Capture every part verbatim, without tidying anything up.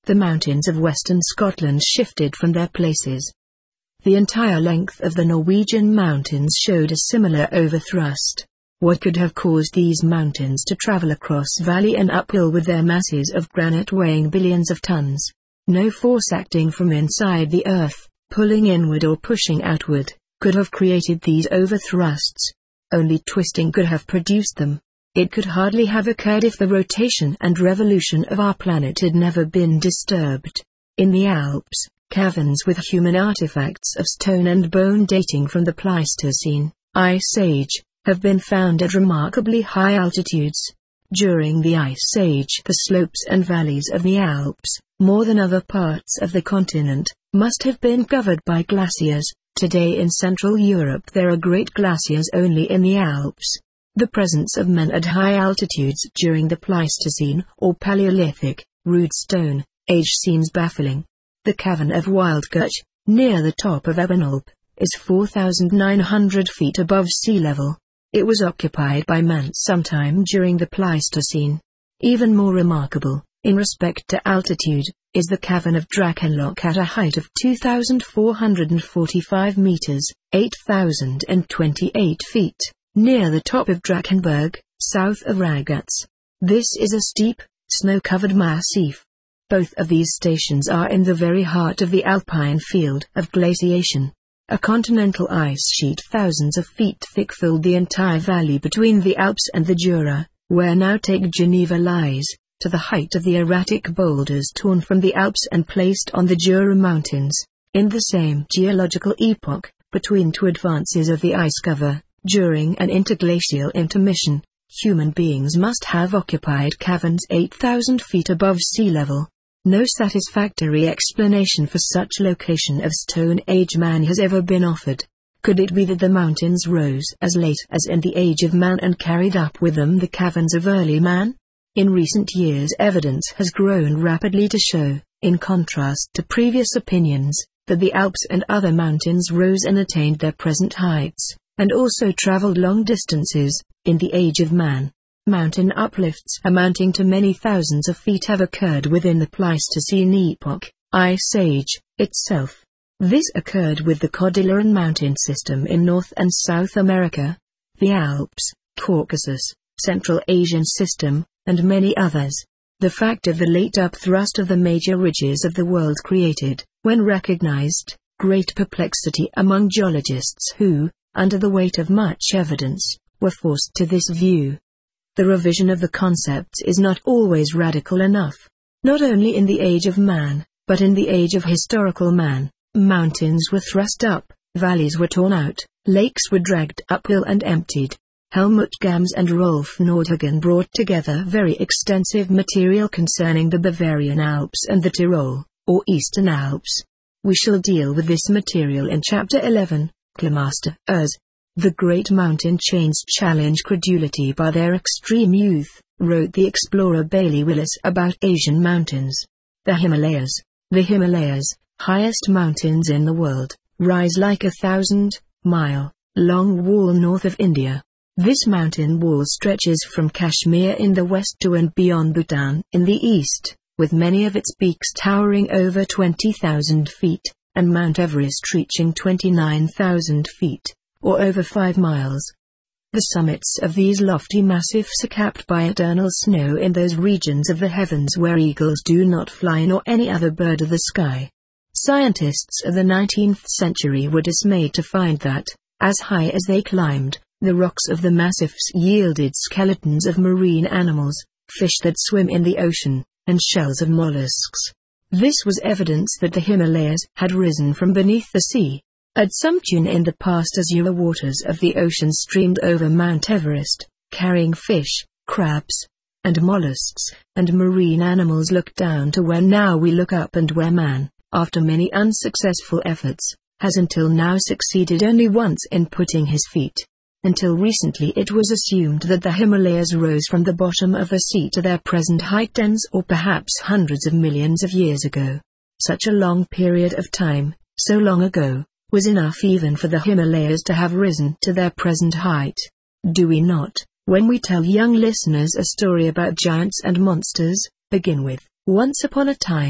the mountains of western Scotland shifted from their places. The entire length of the Norwegian mountains showed a similar overthrust. What could have caused these mountains to travel across valley and uphill with their masses of granite weighing billions of tons? No force acting from inside the earth, pulling inward or pushing outward, could have created these overthrusts. Only twisting could have produced them. It could hardly have occurred if the rotation and revolution of our planet had never been disturbed. In the Alps, caverns with human artifacts of stone and bone dating from the Pleistocene, Ice Age, have been found at remarkably high altitudes. During the Ice Age, the slopes and valleys of the Alps, more than other parts of the continent, must have been covered by glaciers. Today in Central Europe there are great glaciers only in the Alps. The presence of men at high altitudes during the Pleistocene or Paleolithic, rude stone, age seems baffling. The cavern of Wildgert, near the top of Ebenalp, is four thousand nine hundred feet above sea level. It was occupied by man sometime during the Pleistocene. Even more remarkable, in respect to altitude, is the cavern of Drachenloch at a height of two thousand four hundred forty-five meters, eight thousand twenty-eight feet, near the top of Drachenberg, south of Ragaz. This is a steep, snow-covered massif. Both of these stations are in the very heart of the alpine field of glaciation. A continental ice sheet thousands of feet thick filled the entire valley between the Alps and the Jura, where now take Geneva lies, to the height of the erratic boulders torn from the Alps and placed on the Jura mountains. In the same geological epoch, between two advances of the ice cover, during an interglacial intermission, human beings must have occupied caverns eight thousand feet above sea level. No satisfactory explanation for such location of Stone Age man has ever been offered. Could it be that the mountains rose as late as in the Age of Man and carried up with them the caverns of early man? In recent years evidence has grown rapidly to show, in contrast to previous opinions, that the Alps and other mountains rose and attained their present heights, and also traveled long distances, in the Age of Man. Mountain uplifts amounting to many thousands of feet have occurred within the Pleistocene epoch, Ice Age, itself. This occurred with the Cordilleran mountain system in North and South America, the Alps, Caucasus, Central Asian system, and many others. The fact of the late upthrust of the major ridges of the world created, when recognized, great perplexity among geologists who, under the weight of much evidence, were forced to this view. The revision of the concepts is not always radical enough. Not only in the Age of Man, but in the Age of Historical Man, mountains were thrust up, valleys were torn out, lakes were dragged uphill and emptied. Helmut Gams and Rolf Nordhagen brought together very extensive material concerning the Bavarian Alps and the Tyrol, or Eastern Alps. We shall deal with this material in Chapter eleven, Klimaster Urs. The great mountain chains challenge credulity by their extreme youth, wrote the explorer Bailey Willis about Asian mountains. The Himalayas. The Himalayas, highest mountains in the world, rise like a thousand-mile-long wall north of India. This mountain wall stretches from Kashmir in the west to and beyond Bhutan in the east, with many of its peaks towering over twenty thousand feet, and Mount Everest reaching twenty-nine thousand feet, or over five miles. The summits of these lofty massifs are capped by eternal snow in those regions of the heavens where eagles do not fly nor any other bird of the sky. Scientists of the nineteenth century were dismayed to find that, as high as they climbed, the rocks of the massifs yielded skeletons of marine animals, fish that swim in the ocean, and shells of mollusks. This was evidence that the Himalayas had risen from beneath the sea. At some tune in the past azure waters of the ocean streamed over Mount Everest, carrying fish, crabs, and mollusks, and marine animals looked down to where now we look up and where man, after many unsuccessful efforts, has until now succeeded only once in putting his feet. Until recently it was assumed that the Himalayas rose from the bottom of the sea to their present height tens or perhaps hundreds of millions of years ago. Such a long period of time, so long ago, was enough even for the Himalayas to have risen to their present height. Do we not, when we tell young listeners a story about giants and monsters, begin with, once upon a time,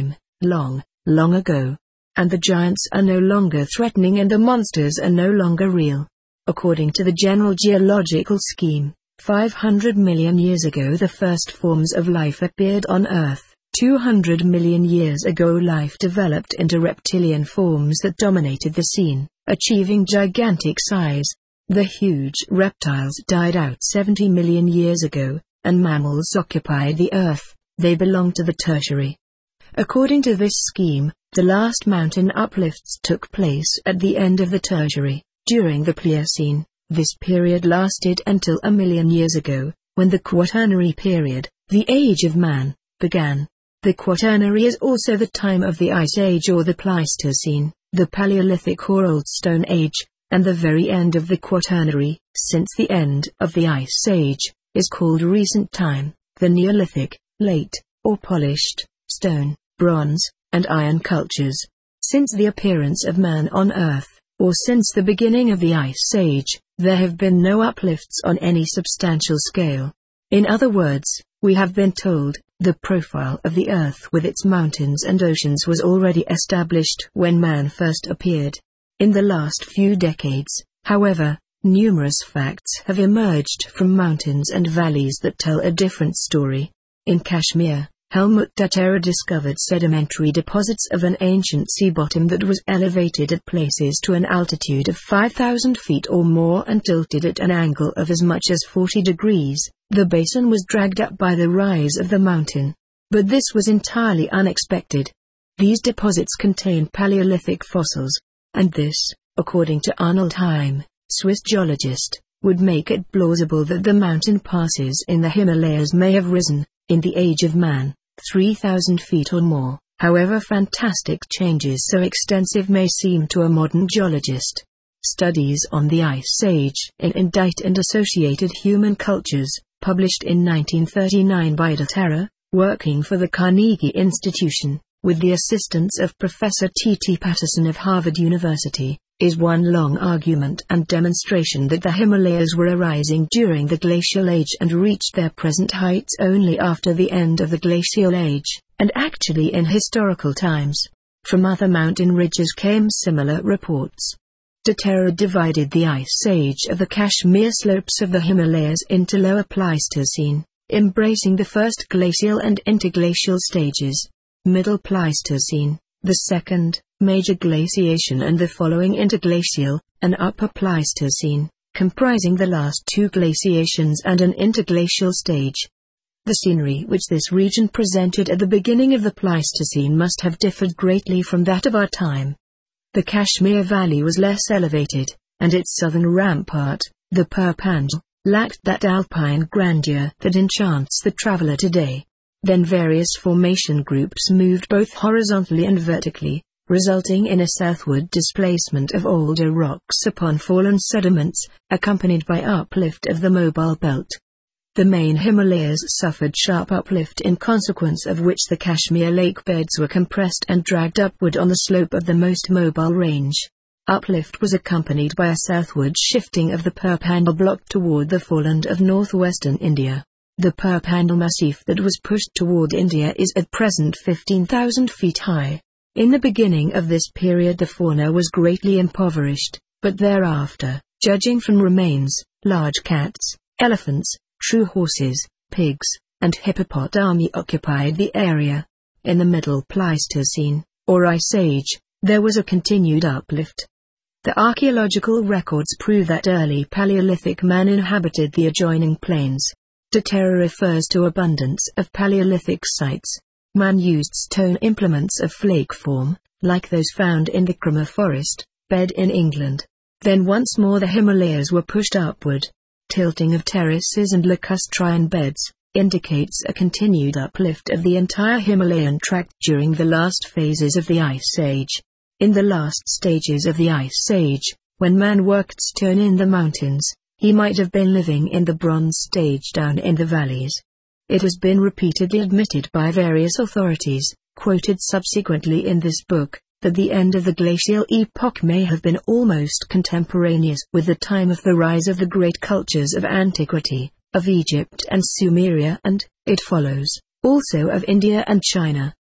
long, long ago. And the giants are no longer threatening and the monsters are no longer real. According to the general geological scheme, five hundred million years ago the first forms of life appeared on Earth. two hundred million years ago life developed into reptilian forms that dominated the scene, achieving gigantic size. The huge reptiles died out seventy million years ago, and mammals occupied the Earth. They belong to the Tertiary. According to this scheme, the last mountain uplifts took place at the end of the Tertiary, during the Pliocene. This period lasted until a million years ago, when the Quaternary period, the Age of Man, began. The Quaternary is also the time of the Ice Age or the Pleistocene, the Paleolithic or Old Stone Age, and the very end of the Quaternary, since the end of the Ice Age, is called Recent Time, the Neolithic, Late, or Polished, Stone, Bronze, and Iron cultures. Since the appearance of man on Earth, or since the beginning of the Ice Age, there have been no uplifts on any substantial scale. In other words, we have been told, the profile of the Earth with its mountains and oceans was already established when man first appeared. In the last few decades, however, numerous facts have emerged from mountains and valleys that tell a different story. In Kashmir, Helmut Dattera discovered sedimentary deposits of an ancient sea bottom that was elevated at places to an altitude of five thousand feet or more and tilted at an angle of as much as forty degrees. The basin was dragged up by the rise of the mountain. But this was entirely unexpected. These deposits contain Paleolithic fossils, and this, according to Arnold Heim, Swiss geologist, would make it plausible that the mountain passes in the Himalayas may have risen, in the Age of Man, three thousand feet or more. However fantastic changes so extensive may seem to a modern geologist. Studies on the Ice Age in Indite and Associated Human Cultures, published in nineteen thirty-nine by Dattera, working for the Carnegie Institution, with the assistance of Professor T T Patterson of Harvard University, is one long argument and demonstration that the Himalayas were arising during the Glacial Age and reached their present heights only after the end of the Glacial Age, and actually in historical times. From other mountain ridges came similar reports. Dattera divided the Ice Age of the Kashmir slopes of the Himalayas into Lower Pleistocene, embracing the first glacial and interglacial stages, Middle Pleistocene, the second, major glaciation, and the following interglacial, and Upper Pleistocene, comprising the last two glaciations and an interglacial stage. The scenery which this region presented at the beginning of the Pleistocene must have differed greatly from that of our time. The Kashmir Valley was less elevated, and its southern rampart, the Pir Panjal, lacked that alpine grandeur that enchants the traveler today. Then various formation groups moved both horizontally and vertically, resulting in a southward displacement of older rocks upon fallen sediments, accompanied by uplift of the mobile belt. The main Himalayas suffered sharp uplift, in consequence of which the Kashmir lake beds were compressed and dragged upward on the slope of the most mobile range. Uplift was accompanied by a southward shifting of the Pir Panjal block toward the foreland of northwestern India. The Pir Panjal massif that was pushed toward India is at present fifteen thousand feet high. In the beginning of this period the fauna was greatly impoverished, but thereafter, judging from remains, large cats, elephants, true horses, pigs, and hippopotami occupied the area. In the Middle Pleistocene, or Ice Age, there was a continued uplift. The archaeological records prove that early Paleolithic man inhabited the adjoining plains. Dattera refers to abundance of Paleolithic sites. Man used stone implements of flake form, like those found in the Crema forest bed in England. Then once more the Himalayas were pushed upward. Tilting of terraces and lacustrine beds indicates a continued uplift of the entire Himalayan tract during the last phases of the Ice Age. In the last stages of the Ice Age, when man worked stone in the mountains, he might have been living in the Bronze Stage down in the valleys. It has been repeatedly admitted by various authorities, quoted subsequently in this book, that the end of the glacial epoch may have been almost contemporaneous with the time of the rise of the great cultures of antiquity, of Egypt and Sumeria and, it follows, also of India and China.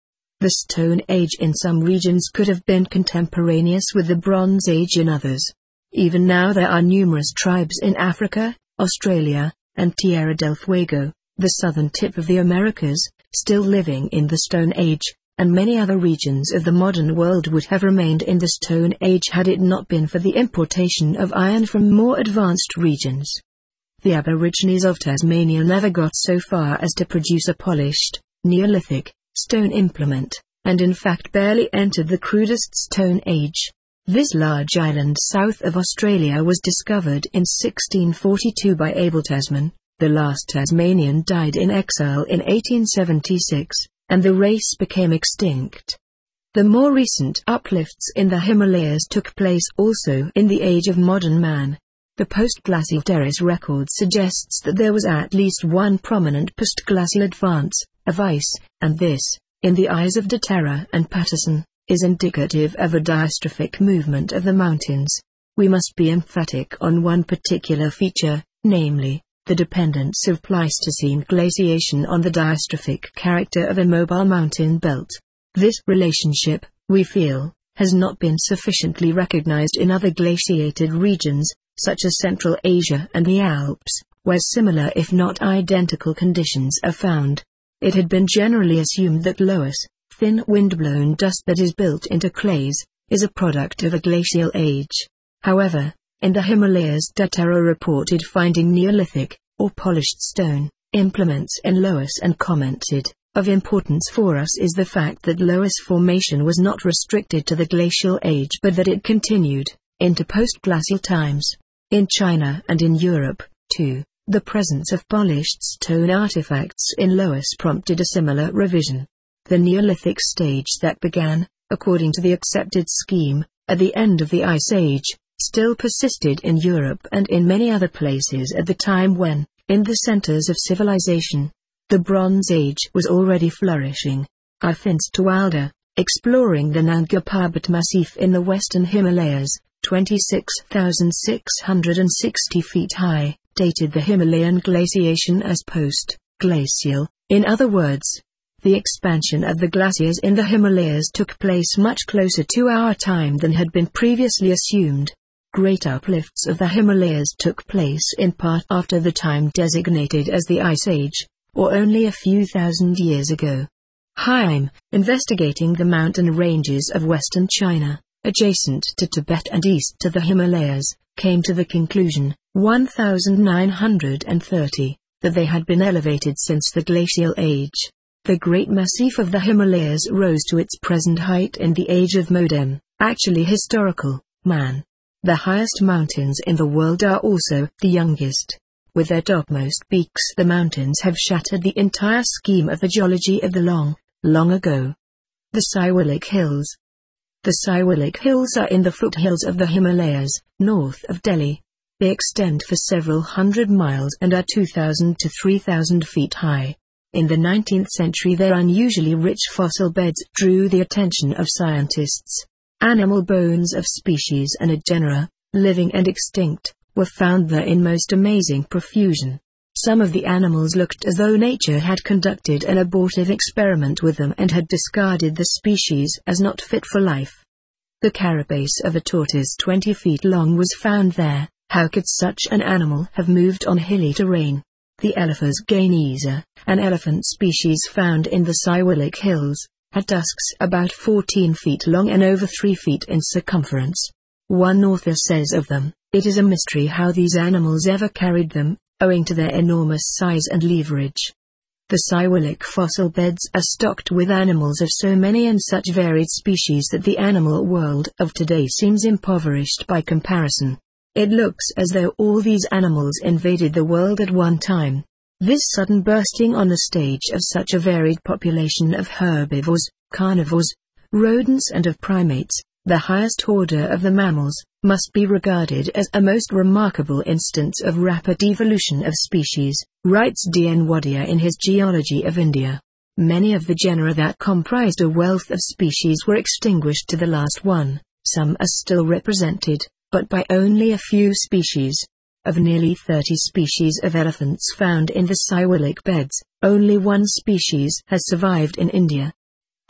The Stone Age in some regions could have been contemporaneous with the Bronze Age in others. Even now there are numerous tribes in Africa, Australia, and Tierra del Fuego, the southern tip of the Americas, still living in the Stone Age, and many other regions of the modern world would have remained in the Stone Age had it not been for the importation of iron from more advanced regions. The Aborigines of Tasmania never got so far as to produce a polished, Neolithic, stone implement, and in fact barely entered the crudest Stone Age. This large island south of Australia was discovered in sixteen forty-two by Abel Tasman. The last Tasmanian died in exile in eighteen seventy-six, and the race became extinct. The more recent uplifts in the Himalayas took place also in the age of modern man. The post-glacial terrace record suggests that there was at least one prominent post-glacial advance, of ice, and this, in the eyes of de Terra and Patterson, is indicative of a diastrophic movement of the mountains. We must be emphatic on one particular feature, namely, the dependence of Pleistocene glaciation on the diastrophic character of a mobile mountain belt. This relationship, we feel, has not been sufficiently recognized in other glaciated regions, such as Central Asia and the Alps, where similar if not identical conditions are found. It had been generally assumed that loess, thin windblown dust that is built into clays, is a product of a glacial age. However, in the Himalayas de Terra reported finding Neolithic, or polished stone, implements in loess and commented, of importance for us is the fact that loess formation was not restricted to the glacial age but that it continued into post-glacial times. In China and in Europe, too, the presence of polished stone artifacts in loess prompted a similar revision. The Neolithic stage that began, according to the accepted scheme, at the end of the Ice Age, still persisted in Europe and in many other places at the time when, in the centers of civilization, the Bronze Age was already flourishing. Alphonse Wilder, exploring the Nanga Parbat Massif in the western Himalayas, twenty-six thousand six hundred sixty feet high, dated the Himalayan glaciation as post-glacial. In other words, the expansion of the glaciers in the Himalayas took place much closer to our time than had been previously assumed. Great uplifts of the Himalayas took place in part after the time designated as the Ice Age, or only a few thousand years ago. Haim, investigating the mountain ranges of western China, adjacent to Tibet and east to the Himalayas, came to the conclusion, nineteen thirty, that they had been elevated since the glacial age. The great massif of the Himalayas rose to its present height in the age of modem, actually historical, man. The highest mountains in the world are also the youngest. With their topmost peaks the mountains have shattered the entire scheme of the geology of the long, long ago. The Siwalik Hills. The Siwalik Hills are in the foothills of the Himalayas, north of Delhi. They extend for several hundred miles and are two thousand to three thousand feet high. In the nineteenth century their unusually rich fossil beds drew the attention of scientists. Animal bones of species and genera, living and extinct, were found there in most amazing profusion. Some of the animals looked as though nature had conducted an abortive experiment with them and had discarded the species as not fit for life. The carapace of a tortoise twenty feet long was found there. How could such an animal have moved on hilly terrain? The Elephas gainesa, an elephant species found in the Siwalik Hills, had tusks about fourteen feet long and over three feet in circumference. One author says of them, "It is a mystery how these animals ever carried them, owing to their enormous size and leverage." The Siwalik fossil beds are stocked with animals of so many and such varied species that the animal world of today seems impoverished by comparison. It looks as though all these animals invaded the world at one time. This sudden bursting on the stage of such a varied population of herbivores, carnivores, rodents and of primates, the highest order of the mammals, must be regarded as a most remarkable instance of rapid evolution of species, writes D N Wadia in his Geology of India. Many of the genera that comprised a wealth of species were extinguished to the last one. Some are still represented, but by only a few species. Of nearly thirty species of elephants found in the Siwalik beds, only one species has survived in India.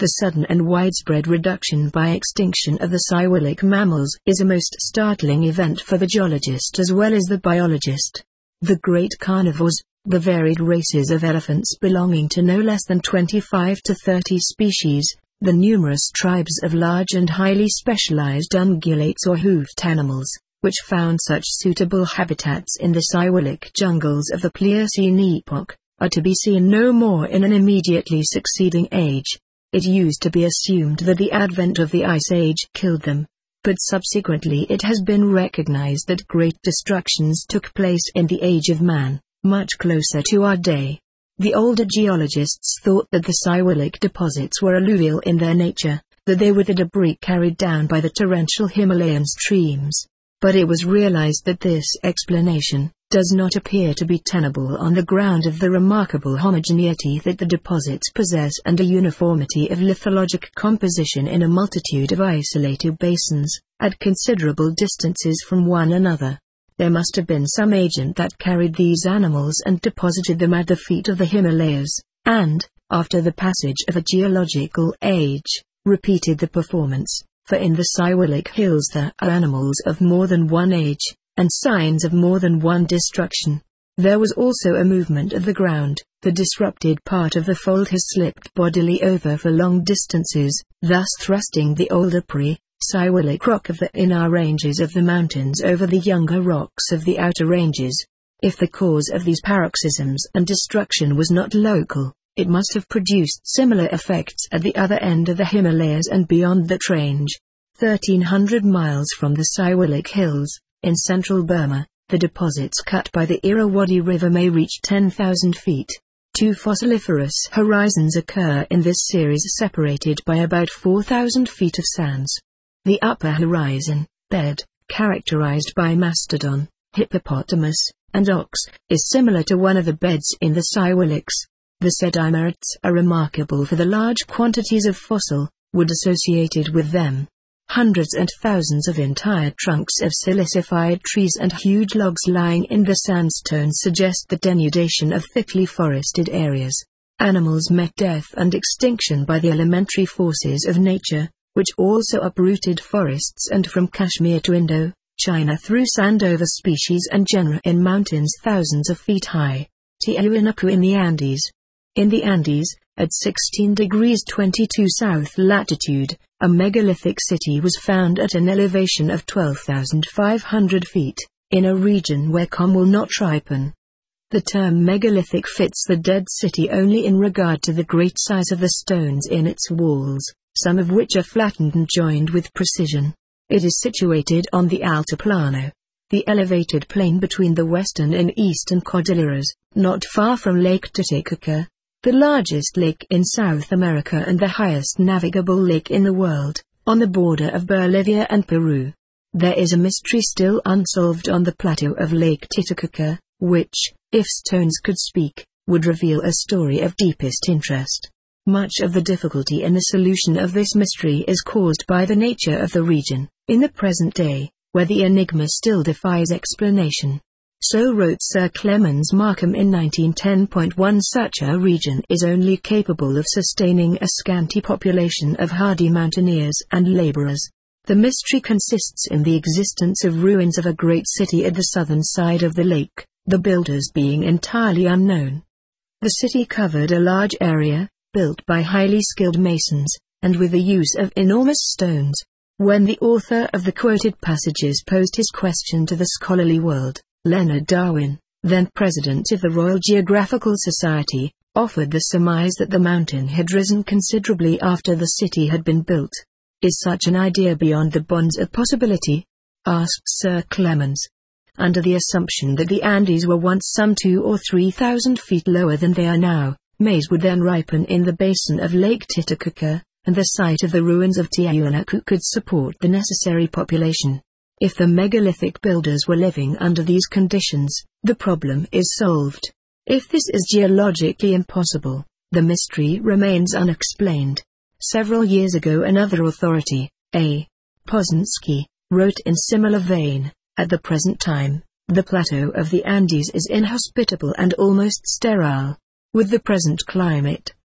The sudden and widespread reduction by extinction of the Siwalik mammals is a most startling event for the geologist as well as the biologist. The great carnivores, the varied races of elephants belonging to no less than twenty-five to thirty species, the numerous tribes of large and highly specialized ungulates or hoofed animals, which found such suitable habitats in the Siwalik jungles of the Pliocene epoch, are to be seen no more in an immediately succeeding age. It used to be assumed that the advent of the Ice Age killed them, but subsequently it has been recognized that great destructions took place in the Age of Man, much closer to our day. The older geologists thought that the Siwalik deposits were alluvial in their nature, that they were the debris carried down by the torrential Himalayan streams. But it was realized that this explanation does not appear to be tenable on the ground of the remarkable homogeneity that the deposits possess and a uniformity of lithologic composition in a multitude of isolated basins, at considerable distances from one another. There must have been some agent that carried these animals and deposited them at the feet of the Himalayas, and, after the passage of a geological age, repeated the performance, for in the Siwalik hills there are animals of more than one age, and signs of more than one destruction. There was also a movement of the ground. The disrupted part of the fold has slipped bodily over for long distances, thus thrusting the older pre-Siwalik rock of the inner ranges of the mountains over the younger rocks of the outer ranges. If the cause of these paroxysms and destruction was not local, it must have produced similar effects at the other end of the Himalayas and beyond that range. thirteen hundred miles from the Siwalik hills, in central Burma, the deposits cut by the Irrawaddy River may reach ten thousand feet. Two fossiliferous horizons occur in this series separated by about four thousand feet of sands. The upper horizon, bed, characterized by mastodon, hippopotamus, and ox, is similar to one of the beds in the Siwaliks. The sedimerates are remarkable for the large quantities of fossil wood associated with them. Hundreds and thousands of entire trunks of silicified trees and huge logs lying in the sandstone suggest the denudation of thickly forested areas. Animals met death and extinction by the elementary forces of nature, which also uprooted forests and from Kashmir to Indo, China threw sand over species and genera in mountains thousands of feet high. Tiahuanaco in the Andes. In the Andes, at sixteen degrees twenty-two south latitude, a megalithic city was found at an elevation of twelve thousand five hundred feet, in a region where com will not ripen. The term megalithic fits the dead city only in regard to the great size of the stones in its walls, some of which are flattened and joined with precision. It is situated on the Altiplano, the elevated plain between the western and eastern Cordilleras, not far from Lake Titicaca, the largest lake in South America and the highest navigable lake in the world, on the border of Bolivia and Peru. There is a mystery still unsolved on the plateau of Lake Titicaca, which, if stones could speak, would reveal a story of deepest interest. Much of the difficulty in the solution of this mystery is caused by the nature of the region, in the present day, where the enigma still defies explanation. So wrote Sir Clemens Markham in nineteen ten. one Such a region is only capable of sustaining a scanty population of hardy mountaineers and laborers. The mystery consists in the existence of ruins of a great city at the southern side of the lake, the builders being entirely unknown. The city covered a large area, built by highly skilled masons, and with the use of enormous stones. When the author of the quoted passages posed his question to the scholarly world, Leonard Darwin, then president of the Royal Geographical Society, offered the surmise that the mountain had risen considerably after the city had been built. Is such an idea beyond the bounds of possibility? Asked Sir Clemens. Under the assumption that the Andes were once some two or three thousand feet lower than they are now, maize would then ripen in the basin of Lake Titicaca, and the site of the ruins of Tiahuanaco could support the necessary population. If the megalithic builders were living under these conditions, the problem is solved. If this is geologically impossible, the mystery remains unexplained. Several years ago another authority, A. Poznanski, wrote in similar vein, at the present time, the plateau of the Andes is inhospitable and almost sterile. With the present climate,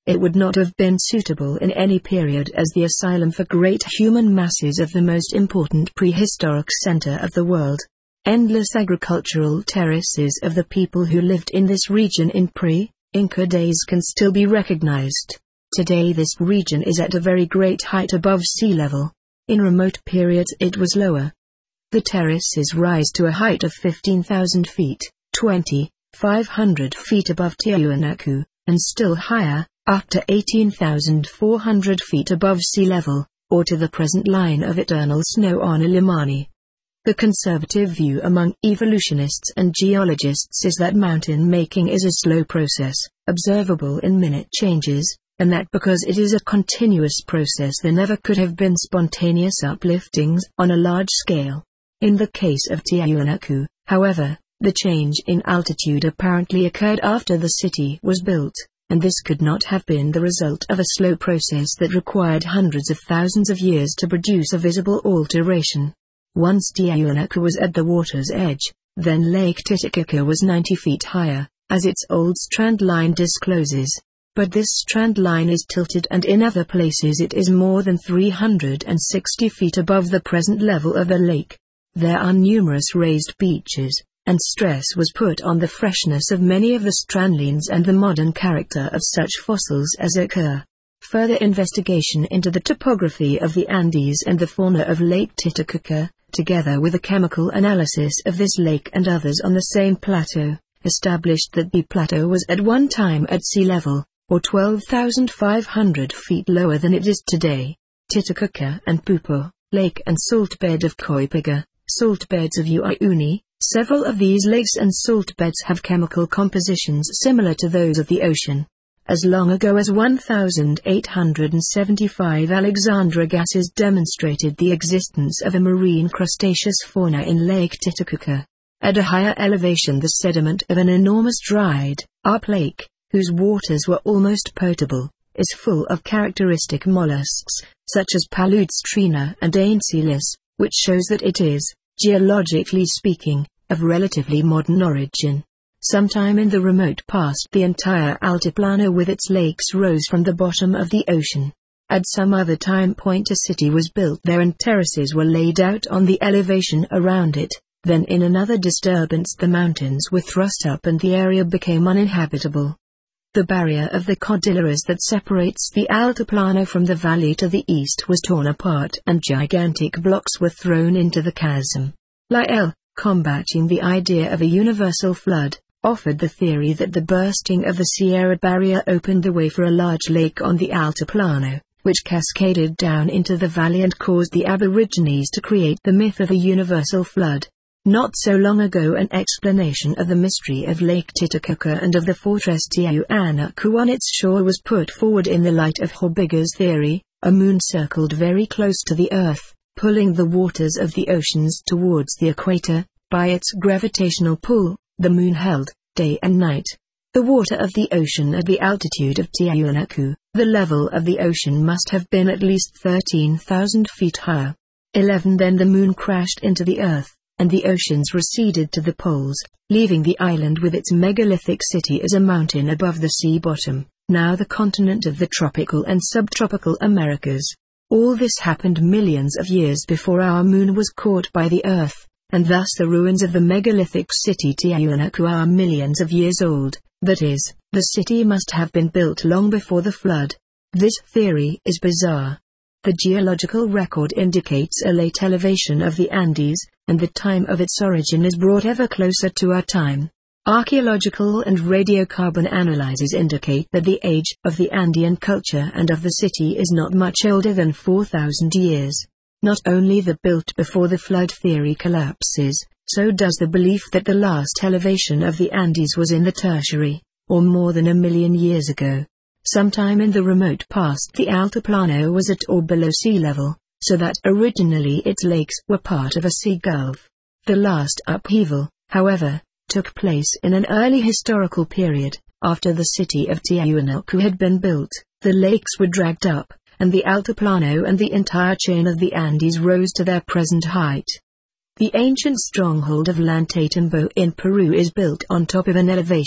it would not have been suitable in any period as the asylum for great human masses of the most important prehistoric center of the world. Endless agricultural terraces of the people who lived in this region in pre-Inca days can still be recognized. Today this region is at a very great height above sea level. In remote periods it was lower. The terraces rise to a height of fifteen thousand feet, twenty thousand five hundred feet above Tiahuanaco, and still higher, up to eighteen thousand four hundred feet above sea level, or to the present line of eternal snow on Illimani. The conservative view among evolutionists and geologists is that mountain making is a slow process, observable in minute changes, and that because it is a continuous process there never could have been spontaneous upliftings on a large scale. In the case of Tiahuanaco, however, the change in altitude apparently occurred after the city was built, and this could not have been the result of a slow process that required hundreds of thousands of years to produce a visible alteration. Once Tiahuanaco was at the water's edge, then Lake Titicaca was ninety feet higher, as its old strand line discloses. But this strand line is tilted and in other places it is more than three hundred sixty feet above the present level of the lake. There are numerous raised beaches, and stress was put on the freshness of many of the strandlines and the modern character of such fossils as occur. Further investigation into the topography of the Andes and the fauna of Lake Titicaca, together with a chemical analysis of this lake and others on the same plateau, established that the plateau was at one time at sea level, or twelve thousand five hundred feet lower than it is today. Titicaca and Pupo, lake and salt bed of Coipaga, salt beds of Uyuni. Several of these lakes and salt beds have chemical compositions similar to those of the ocean. As long ago as one thousand eight hundred seventy-five, Alexandre Agassiz demonstrated the existence of a marine crustaceous fauna in Lake Titicaca. At a higher elevation, the sediment of an enormous dried up lake, whose waters were almost potable, is full of characteristic mollusks, such as Paludestrina and Ancylus, which shows that it is, geologically speaking, of relatively modern origin. Sometime in the remote past the entire Altiplano with its lakes rose from the bottom of the ocean. At some other time point a city was built there and terraces were laid out on the elevation around it. Then in another disturbance the mountains were thrust up and the area became uninhabitable. The barrier of the Cordilleras that separates the Altiplano from the valley to the east was torn apart and gigantic blocks were thrown into the chasm. Lyell, combating the idea of a universal flood, offered the theory that the bursting of the Sierra barrier opened the way for a large lake on the Altiplano, which cascaded down into the valley and caused the Aborigines to create the myth of a universal flood. Not so long ago an explanation of the mystery of Lake Titicaca and of the fortress Tiahuanaco on its shore was put forward in the light of Horbiga's theory. A moon circled very close to the Earth, pulling the waters of the oceans towards the equator. By its gravitational pull, the moon held, day and night, the water of the ocean at the altitude of Tiahuanaco. The level of the ocean must have been at least thirteen thousand feet higher. eleven Then the moon crashed into the Earth, and the oceans receded to the poles, leaving the island with its megalithic city as a mountain above the sea bottom, now the continent of the tropical and subtropical Americas. All this happened millions of years before our moon was caught by the Earth, and thus the ruins of the megalithic city Tiahuanaco are millions of years old. That is, the city must have been built long before the flood. This theory is bizarre. The geological record indicates a late elevation of the Andes, and the time of its origin is brought ever closer to our time. Archaeological and radiocarbon analyses indicate that the age of the Andean culture and of the city is not much older than four thousand years. Not only the built before the flood theory collapses, so does the belief that the last elevation of the Andes was in the Tertiary, or more than a million years ago. Sometime in the remote past the Altiplano was at or below sea level, so that originally its lakes were part of a sea gulf. The last upheaval, however, took place in an early historical period. After the city of Tiahuanaco had been built, the lakes were dragged up, and the Altiplano and the entire chain of the Andes rose to their present height. The ancient stronghold of Lantatembo in Peru is built on top of an elevation,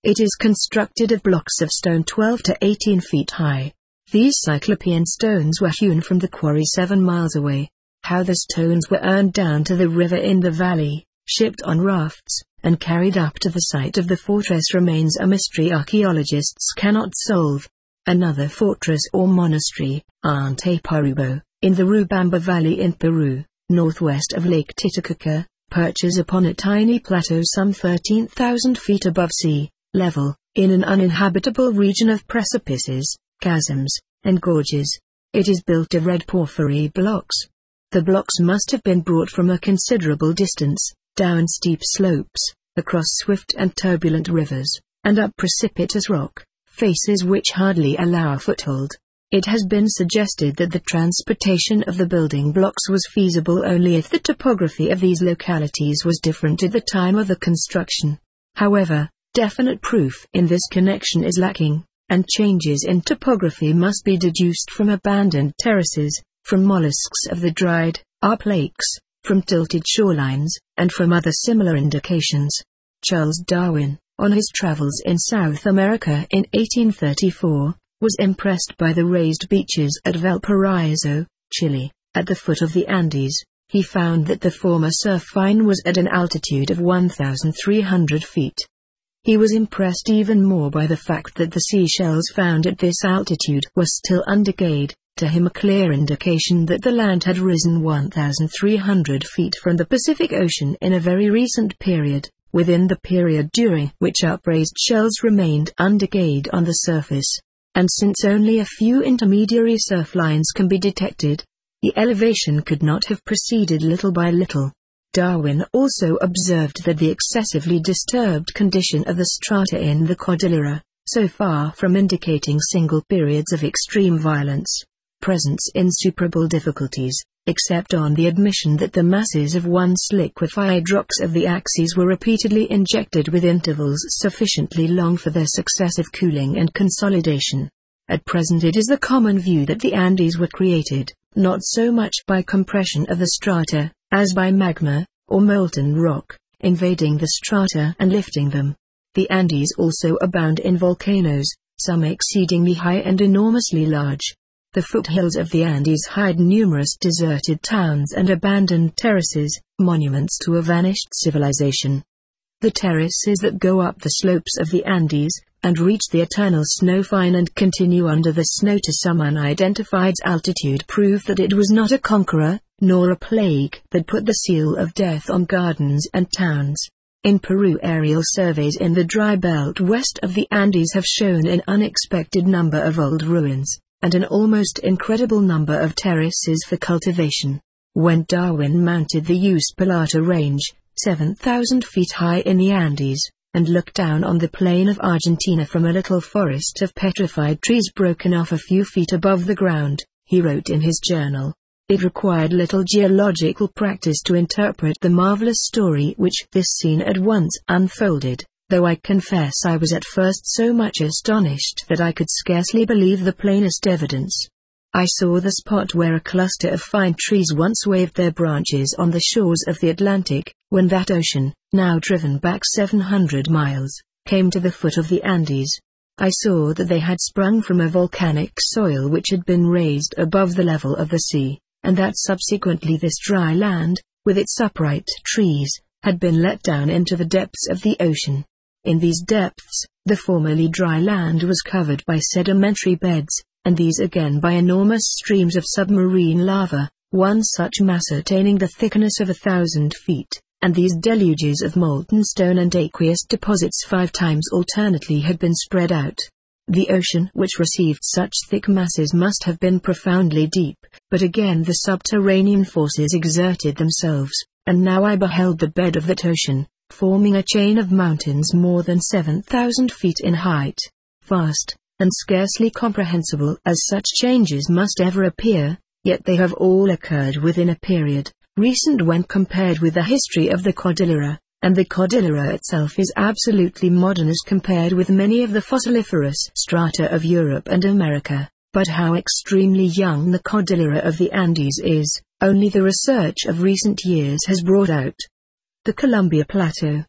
It is constructed of blocks of stone twelve to eighteen feet high. These cyclopean stones were hewn from the quarry seven miles away. How the stones were earned down to the river in the valley, shipped on rafts, and carried up to the site of the fortress remains a mystery archaeologists cannot solve. Another fortress or monastery, Anteparubo, in the Rubamba Valley in Peru, northwest of Lake Titicaca, perches upon a tiny plateau some thirteen thousand feet above sea level, in an uninhabitable region of precipices, chasms, and gorges. It is built of red porphyry blocks. The blocks must have been brought from a considerable distance, down steep slopes, across swift and turbulent rivers, and up precipitous rock faces which hardly allow a foothold. It has been suggested that the transportation of the building blocks was feasible only if the topography of these localities was different at the time of the construction. However, definite proof in this connection is lacking, and changes in topography must be deduced from abandoned terraces, from mollusks of the dried up lakes, from tilted shorelines, and from other similar indications. Charles Darwin, on his travels in South America in eighteen thirty-four, was impressed by the raised beaches at Valparaiso, Chile, at the foot of the Andes. He found that the former surf line was at an altitude of one thousand three hundred feet. He was impressed even more by the fact that the seashells found at this altitude were still undecayed, to him a clear indication that the land had risen one thousand three hundred feet from the Pacific Ocean in a very recent period, within the period during which upraised shells remained undecayed on the surface. And since only a few intermediary surf lines can be detected, the elevation could not have proceeded little by little. Darwin also observed that the excessively disturbed condition of the strata in the Cordillera, so far from indicating single periods of extreme violence, presents insuperable difficulties, except on the admission that the masses of once liquefied rocks of the axes were repeatedly injected with intervals sufficiently long for their successive cooling and consolidation. At present it is the common view that the Andes were created, not so much by compression of the strata, as by magma, or molten rock, invading the strata and lifting them. The Andes also abound in volcanoes, some exceedingly high and enormously large. The foothills of the Andes hide numerous deserted towns and abandoned terraces, monuments to a vanished civilization. The terraces that go up the slopes of the Andes, and reach the eternal snow fine and continue under the snow to some unidentified altitude prove that it was not a conqueror, nor a plague that put the seal of death on gardens and towns. In Peru, aerial surveys in the dry belt west of the Andes have shown an unexpected number of old ruins, and an almost incredible number of terraces for cultivation. When Darwin mounted the Uspallata Range, seven thousand feet high in the Andes, and looked down on the plain of Argentina from a little forest of petrified trees broken off a few feet above the ground, he wrote in his journal, "It required little geological practice to interpret the marvelous story which this scene at once unfolded, though I confess I was at first so much astonished that I could scarcely believe the plainest evidence. I saw the spot where a cluster of fine trees once waved their branches on the shores of the Atlantic, when that ocean, now driven back seven hundred miles, came to the foot of the Andes. I saw that they had sprung from a volcanic soil which had been raised above the level of the sea, and that subsequently this dry land, with its upright trees, had been let down into the depths of the ocean. In these depths, the formerly dry land was covered by sedimentary beds, and these again by enormous streams of submarine lava, one such mass attaining the thickness of a thousand feet, and these deluges of molten stone and aqueous deposits five times alternately had been spread out. The ocean which received such thick masses must have been profoundly deep, but again the subterranean forces exerted themselves, and now I beheld the bed of that ocean, forming a chain of mountains more than seven thousand feet in height, vast, and scarcely comprehensible as such changes must ever appear, yet they have all occurred within a period, recent when compared with the history of the Cordillera, and the Cordillera itself is absolutely modern as compared with many of the fossiliferous strata of Europe and America. But how extremely young the Cordillera of the Andes is, only the research of recent years has brought out. The Columbia Plateau.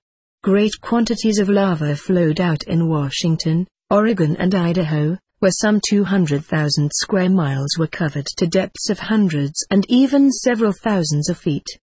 Great quantities of lava flowed out in Washington, Oregon and Idaho, where some two hundred thousand square miles were covered to depths of hundreds and even several thousands of feet.